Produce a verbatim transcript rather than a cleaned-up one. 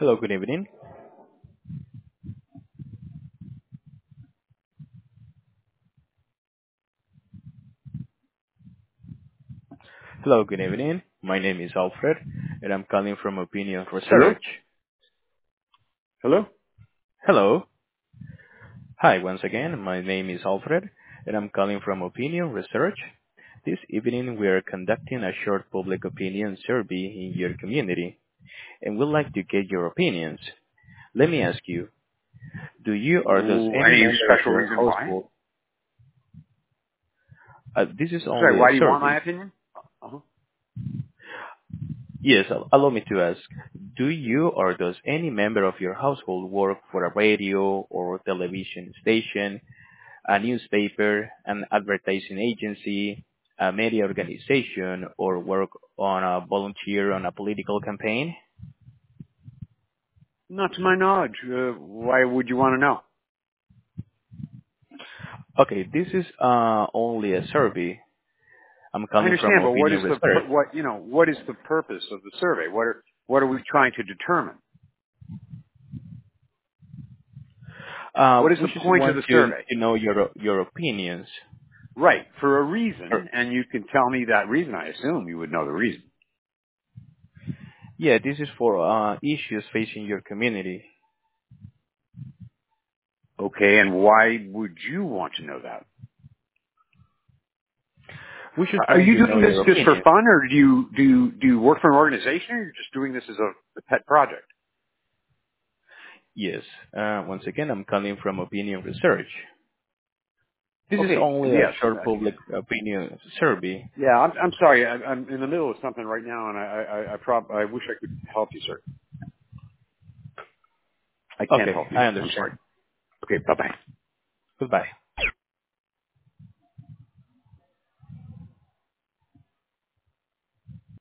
Hello, good evening. Hello, good evening. My name is Alfred, and I'm calling from Opinion Hello? Research. Hello? Hello. Hi, once again. My name is Alfred, and I'm calling from Opinion Research. This evening, we are conducting a short public opinion survey in your community, and we'd like to get your opinions. Let me ask you, do you or does Ooh, any any member of special your reason why? household, uh, this is Sorry, only a why do you want my survey. opinion? Uh-huh. Yes, al- allow me to ask, do you or does any member of your household work for a radio or television station, a newspaper, an advertising agency, a media organization, or work on a volunteer on a political campaign? Not to my knowledge. Uh, why would you want to know? Okay, this is uh, only a survey. I'm I coming from understand, but what is Opinion the Research. pur- what you know? What is the purpose of the survey? What are what are we trying to determine? Uh, What is we the just point of want the to, survey? to know your your opinions. Right, for a Er, reason, and you can tell me that reason. I assume you would know the reason. Yeah, this is for uh, issues facing your community. Okay, and why would you want to know that? We're just Are trying you to know doing this your just for opinion. fun, or do you do you, do you work for an organization, or you're just doing this as a, a pet project? Yes. Uh, once again, I'm calling from Opinion Research. This is Okay, only a yes. short Uh, public opinion survey. yeah, I'm, I'm sorry. I, I'm in the middle of something right now, and I, I, I, prob- I wish I could help you, sir. I can't Okay, help you. I I'm sorry. understand. Okay, bye-bye. Goodbye.